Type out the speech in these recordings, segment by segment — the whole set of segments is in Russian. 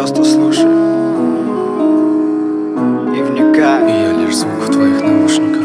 Просто слушай и вникай. И я лишь звук в твоих наушниках.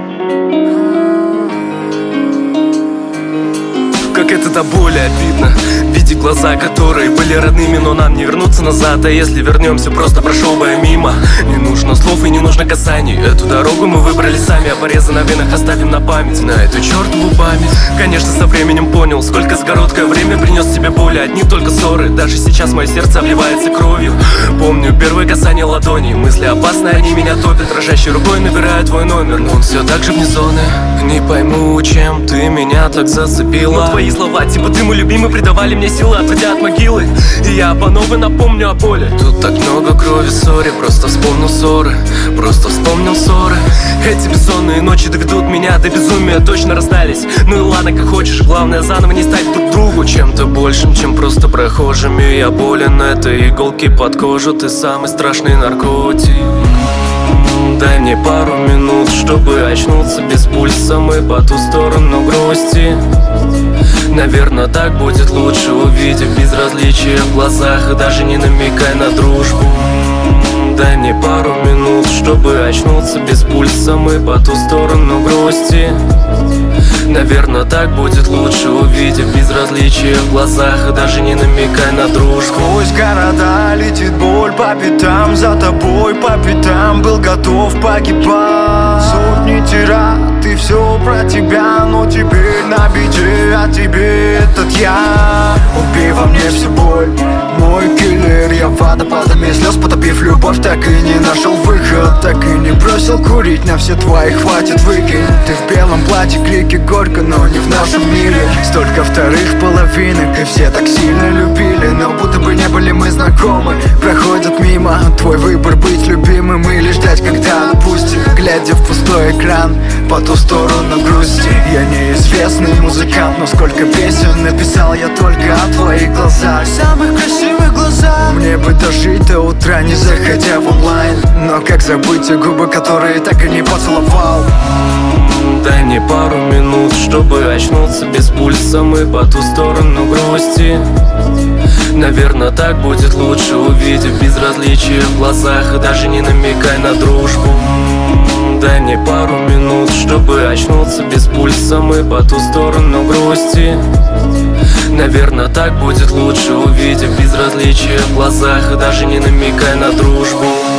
Как это до боли обидно видеть глаза, которые были родными, но нам не вернуться назад. А если вернемся, просто прошел бы я мимо. Не нужно слов и не нужно касаний. Эту дорогу мы выбрали сами, а порезы на венах оставим на память. На эту чертову память. Конечно, со временем понял, сколько за короткое время принес тебе боли. Одни только ссоры, даже сейчас мое сердце обливается кровью. Помню первое касание ладони. Мысли опасные, они меня топят. Дрожащей рукой набираю твой номер, но он все так же вне зоны. Не пойму, чем ты меня так зацепила. Но твои слова, типа ты мой любимый, придавали мне силы, отводя от могилы. И я по новой напомню о боли. Тут так много крови, сори, просто вспомнил ссоры. Просто вспомнил ссоры. Эти бессонные ночи доведут меня до безумия. Точно расстались, ну и ладно, как хочешь. Главное заново не стать друг другу чем-то большим, чем просто прохожими. Я болен этой иголки под кожу. Ты самый страшный наркотик. Дай мне пару минут, чтобы очнуться без пульса. Мы по ту сторону грусти. Наверное, так будет лучше, увидев безразличие в глазах. И даже не намекай на дружбу. Дай мне пару минут, чтобы очнуться без пульса. Мы по ту сторону грусти. Наверное, так будет лучше, увидев безразличие в глазах. И даже не намекай на дружбу. Сквозь города летит боль по пятам, за тобой по пятам был готов погибать. Сотни тират, и все про тебя, но теперь на беде, а тебе этот я. Убей во мне всю боль, мой киллер. Я водопадами слез, потопив любовь, так и не нашел выход. Так и не бросил курить, на все твои хватит, выкинь. Ты в белом платье, крики горько, но не в нашем мире. Столько вторых половинок, и все так сильно любили, но будто бы не были мы знакомы. Проходят мимо, твой выбор быть любимым или ждать, когда отпустит. Глядя в пустой экран, по ту сторону грусти. Я неизвестный музыкант, но сколько песен написал я только о твоих глазах. Самых красивых глазах. Мне бы дожить до утра, не заходя в онлайн. Но как забыть те губы, которые так и не поцеловал? Дай мне пару минут, чтобы очнуться без пульса. Мы по ту сторону грусти. Наверное, так будет лучше, увидев безразличие в глазах. И даже не намекай на дружбу. Дай мне пару минут, чтобы очнуться без пульса. Мы по ту сторону грусти. Наверное, так будет лучше, увидев безразличие в глазах. И даже не намекай на дружбу.